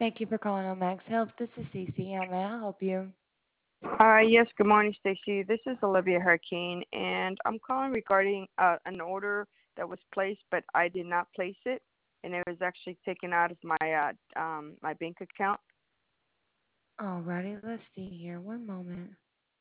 Thank you for calling on Max Health. This is Cece. How may I help you? Yes, good morning, Stacy. This is Olivia Hurricane, and I'm calling regarding an order that was placed, but I did not place it, and it was actually taken out of my bank account. Alrighty, let's see here. One moment.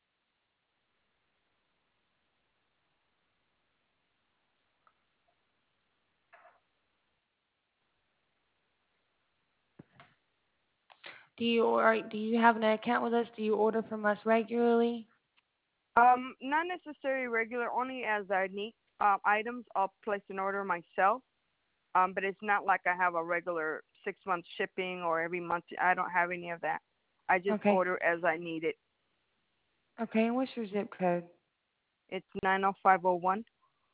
Do you have an account with us? Do you order from us regularly? Not necessarily regular, only as I need items. I'll place an order myself, but it's not like I have a regular 6 month shipping or every month. I don't have any of that. I just Okay. order as I need it. Okay, and what's your zip code? It's 90501.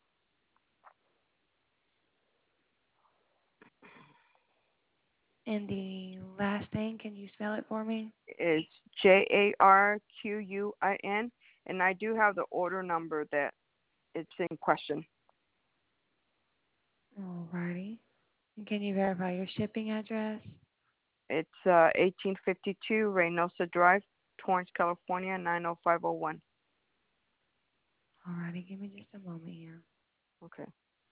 And the last thing, can you spell it for me? Is JARQUIN, and I do have the order number that it's in question. Alrighty. And can you verify your shipping address? It's 1852 Reynosa Drive, Torrance, California 90501. Alrighty, give me just a moment here. Okay.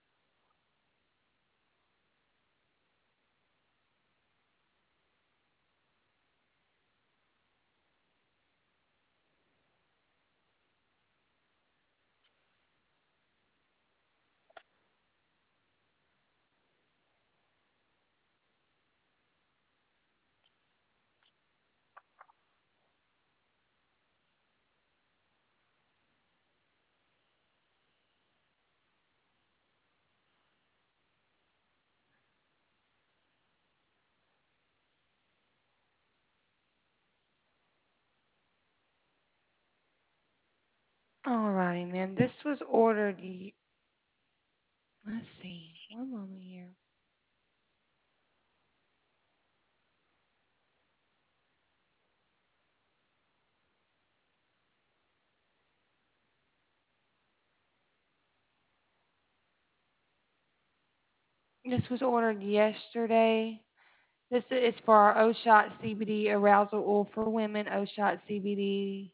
Alrighty, ma'am. This was ordered. Let's see. One moment here. This was ordered yesterday. This is for our O-Shot CBD arousal oil for women, O-Shot CBD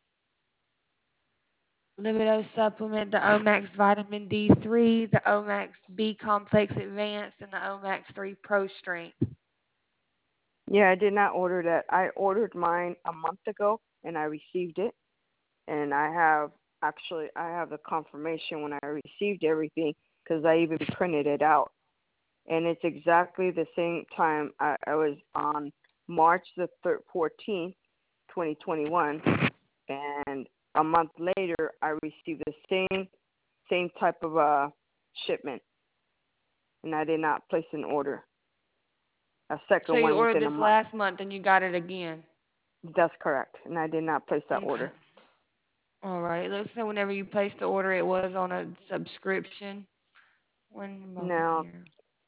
libido supplement, the Omax vitamin D3, the Omax B complex advanced, and the Omax 3 Pro strength. Yeah, I did not order that. I ordered mine a month ago, and I received it. And I have the confirmation when I received everything because I even printed it out. And it's exactly the same time I was on March the 14th, 2021, and a month later I received the same type of shipment, and I did not place an order. A So second you one ordered within a this month. last month and you got it again. That's correct, and I did not place that Okay. order. All right. It looks like whenever you placed the order, it was on a subscription. One moment Now, here.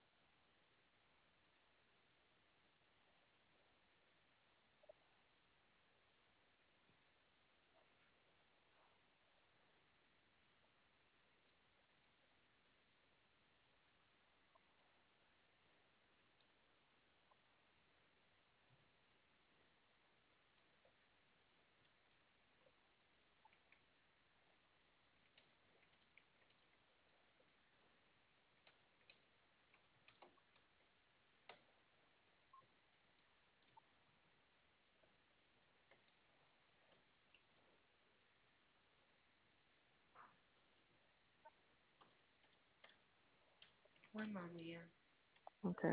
One moment here. okay,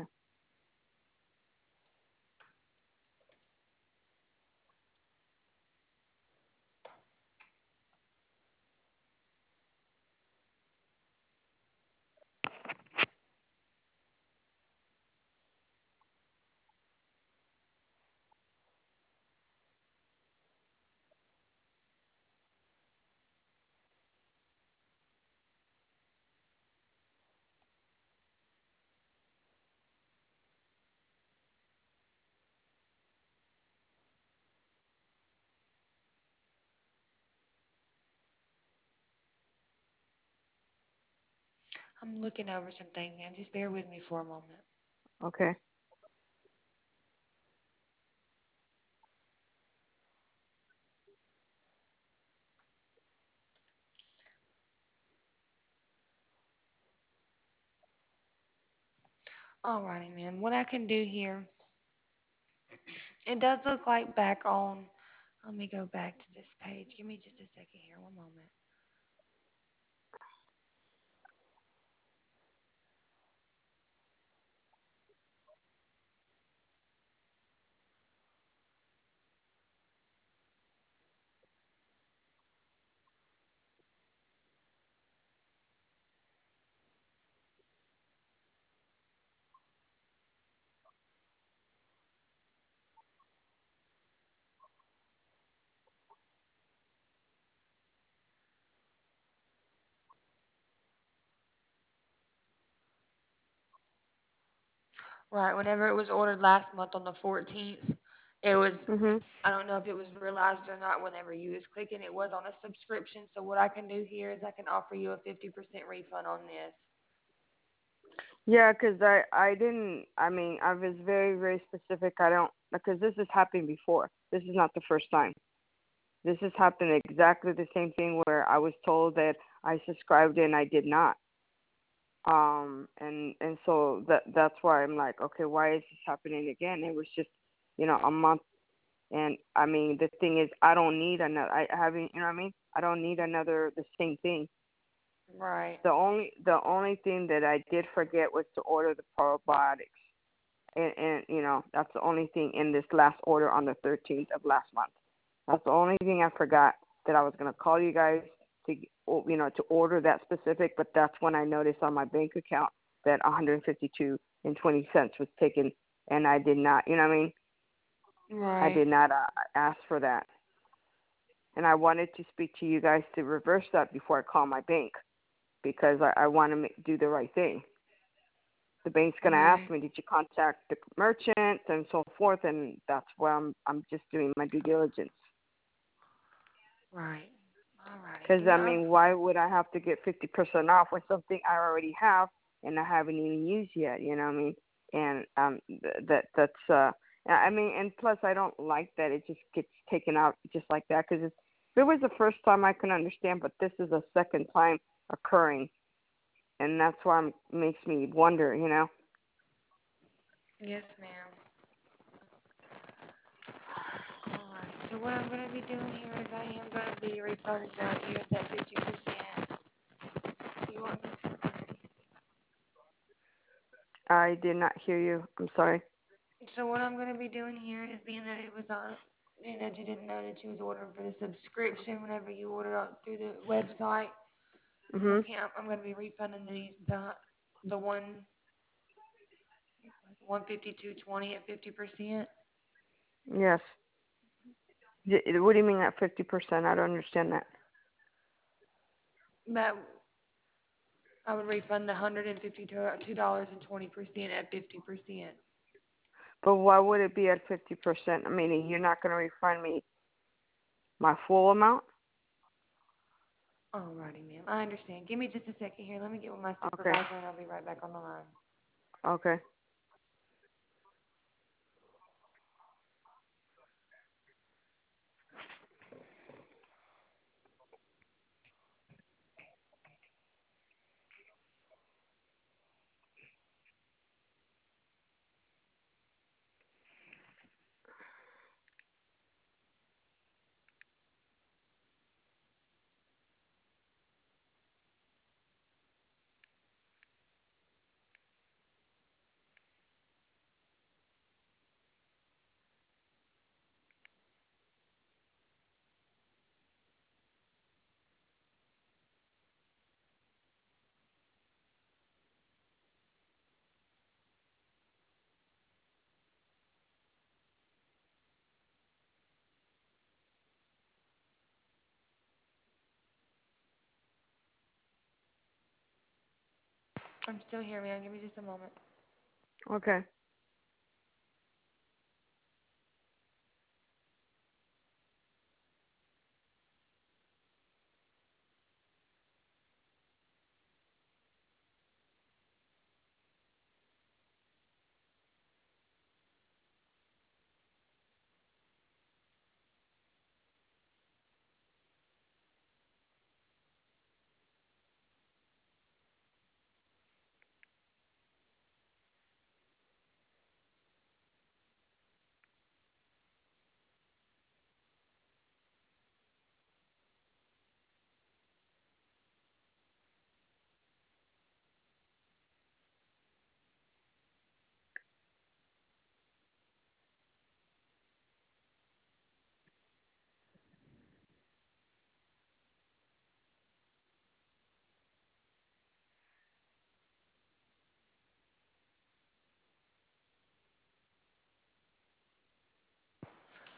I'm looking over some things, man. Just bear with me for a moment. okay. Alrighty, man. What I can do here, it does look like back on. Let me go back to this page. Give me just a second here. One moment. Right. Whenever it was ordered last month on the 14th, it was. Mhm. I don't know if it was realized or not. Whenever you was clicking, it was on a subscription. So what I can do here is I can offer you a 50% refund on this. Yeah, 'cause I didn't. I mean, I was very specific. I don't because this has happened before. This is not the first time. This has happened exactly the same thing where I was told that I subscribed and I did not. And so that's why I'm like, okay, why is this happening again? It was just, a month. And I mean, the thing is, I don't need another. I having, you know what I mean? I don't need another the same thing. Right. The only thing that I did forget was to order the probiotics, and that's the only thing in this last order on the 13th of last month. That's the only thing I forgot that I was gonna call you guys to to order that specific. But that's when I noticed on my bank account that 152.20 was taken, and I did not. You know what I mean? I Right. did not ask for that, and I wanted to speak to you guys to reverse that before I call my bank because I want to do the right thing. The bank's going to ask Right. me, did you contact the merchant and so forth, and that's where I'm just doing my due diligence. Right. Alrighty. Because Give me. I mean, why would I have to get 50% off with something I already have and I haven't even used yet? You know what I mean? And that's I mean, and plus I don't like that it just gets taken out just like that because if it was the first time I can understand, but this is a second time occurring, and that's why it makes me wonder. Yes, ma'am. Alright. So what I'm gonna be doing here is I am gonna be refunding you that 50%. You want me to? I did not hear you. I'm sorry. So what I'm gonna be doing here is being that it was on, that you didn't know that you was ordering for the subscription whenever you ordered on through the website. Mhm. Okay, I'm gonna be refunding the 152.20 at 50%. Yes. What do you mean at 50%? I don't understand that. That I would refund the $152.20 at 50%. But why would it be at 50%? I mean, you're not going to refund me my full amount? Alrighty, ma'am. I understand. Give me just a second here. Let me get with my Okay. supervisor and I'll be right back on the line. Okay. I'm still here, ma'am. Give me just a moment. Okay.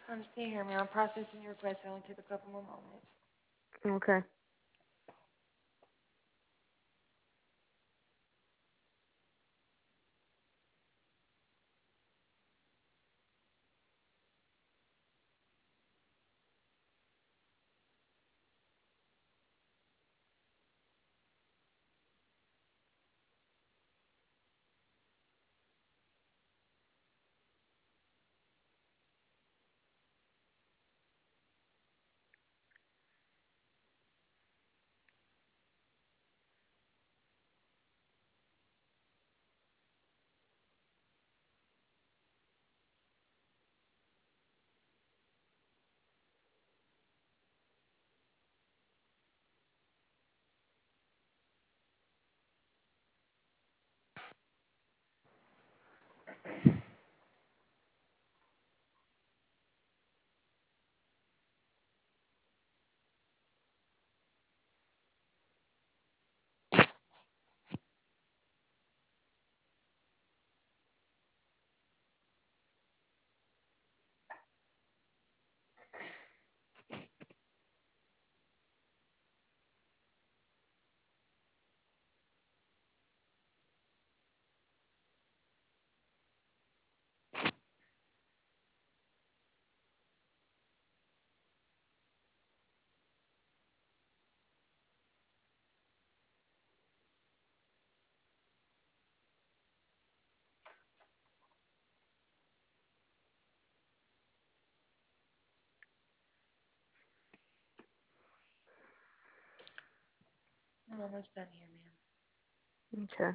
I'm still here, ma'am. I'm processing your request. It'll only take a couple more moments. Okay. I'm almost done here, ma'am. Okay.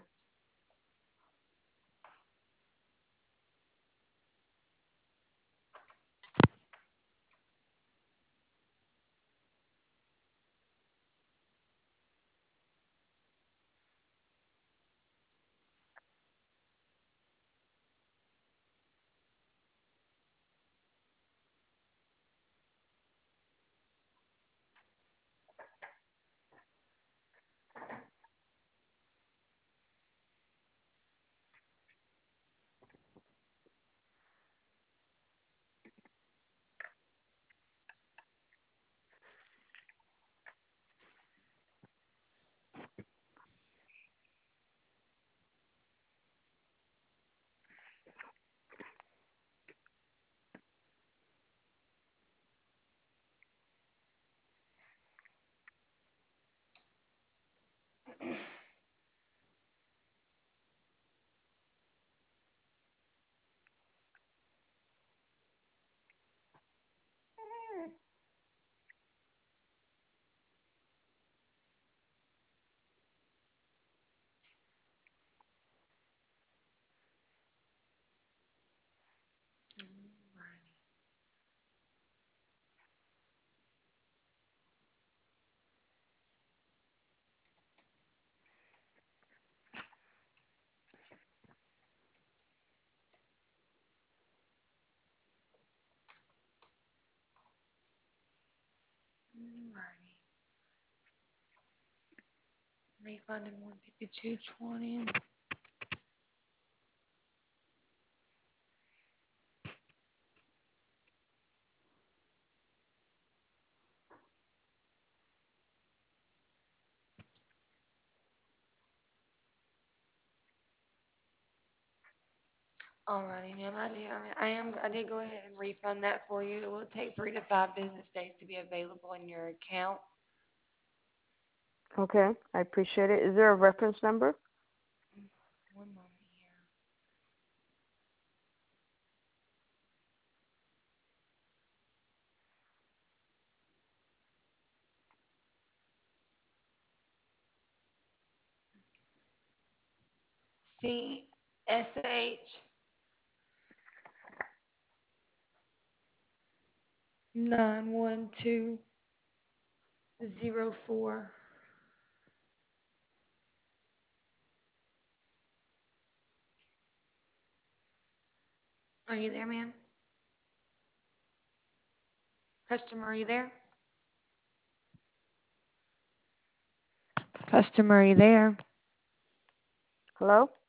Alrighty. Alrighty. Refunded 152.20. Alrighty, ma'am. I did go ahead and refund that for you. It will take 3 to 5 business days to be available in your account. Okay. I appreciate it. Is there a reference number? One moment here. CSH 91204. Are you there, ma'am? Customer, are you there? Customer, are you there? Hello?